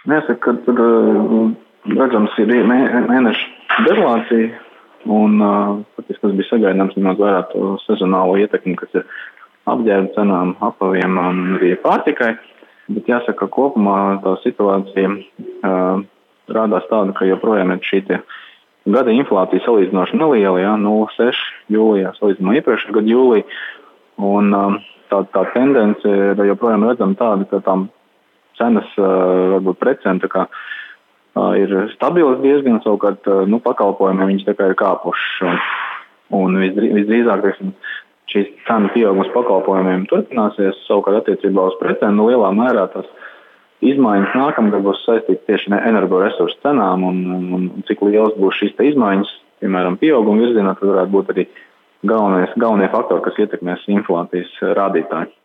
Jāsaka, ka tur redzams ir mēneša deflācija, un faktiski tas bija sagaidāms, ņemot vērā to sezonālo ietekmi, kas ir apģērba cenām, apaviem un arī pārtikai. Bet jāsaka, ka kopumā tā situācija rādās tāda, ka joprojām ir šī gada inflācija salīdzinoši neliela, 0,6 jūlijā salīdzinājumā iepriekšējā gada jūlijā. Un tā tendence ir joprojām redzama tāda, ka tām cenas, varbūt precēm, ir stabilas diezgan, savukārt, pakalpojumi viņas tā kā ir kāpuši. Un visdrīzāk, šīs cenu pieaugums pakalpojumiem turpināsies, savukārt attiecībā uz precēm, lielā mērā tās izmaiņas nākamgad būs saistītas tieši ar energoresursu cenām un cik lielas būs šīs izmaiņas, piemēram, pieauguma virzienā, tad varētu būt arī galvenie faktori, kas ietekmēs inflācijas rādītāji.